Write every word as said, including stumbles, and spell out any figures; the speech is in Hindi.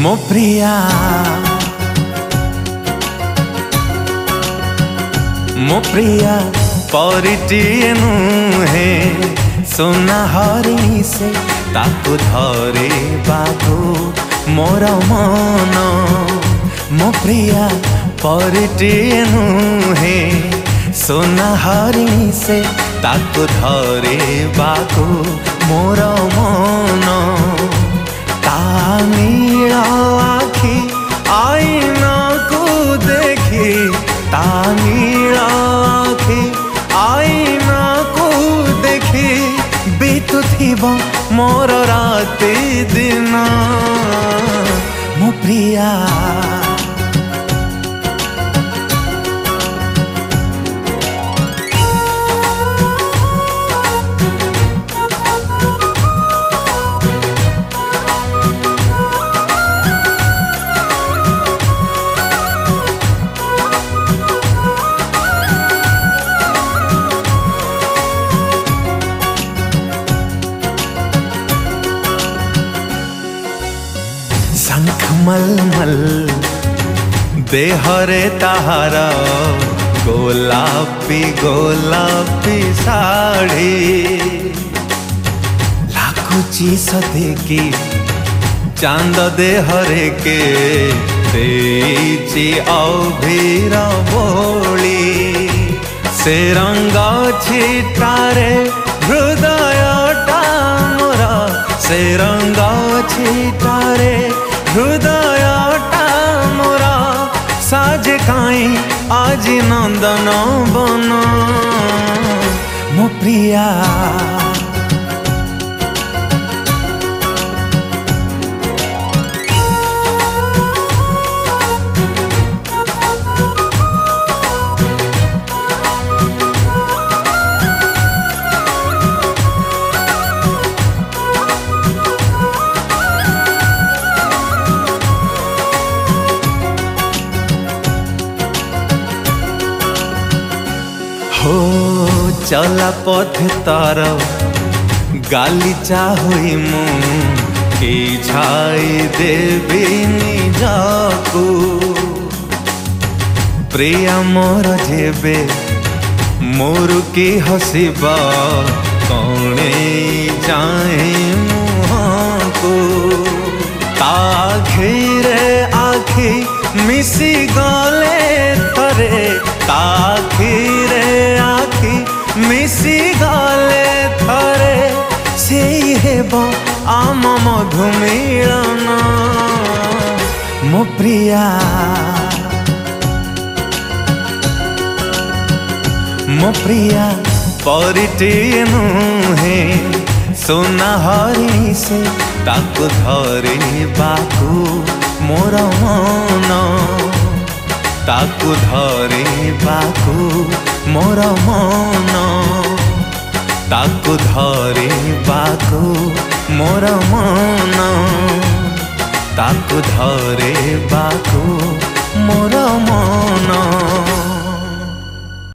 ମୋ ପ୍ରିୟା ମୋ ପ୍ରିୟା परिटिए नुहे सोना हरी से ताकु धरे बाकु मोर मन मो प्रिया परिटिए नुहे सोना हरी से ताकु धरे बाकु मोर मन ता नील आखि आईना को देखी ता नील आखि आईना को देखी बीतुथिबो मोर राति दिन मो प्रिया शंख मलमल देहरे ताहारा गोलापी गोलापी साड़ी लाखुची सदेकी चांद देहरे के देची अभीर बोली से रंग छिटारे हृदयटा मोरा से रंग छिटारे हृदयटा मोरा साजे काई आज नंदन बन मो प्रिया हो चला पथ तार गालीचा हुई मु कि छाई देवी निजाकू प्रिया मोर जेबे मोर की हसीबा कौने जाए मुहांकू ताखिरे आखि मिसी गले थरे ताखिरे आखि मिसी गले थरे से हेबो आम मधु मिलन मो प्रिया मो प्रिया परिटिए नुहे सोना हरी से ताकु धरे बाकु मोर मन ताकु धरे बाकु मोर मन ताकु धरे बाकु मोर मन ताकु धरे बाकु मोर मन।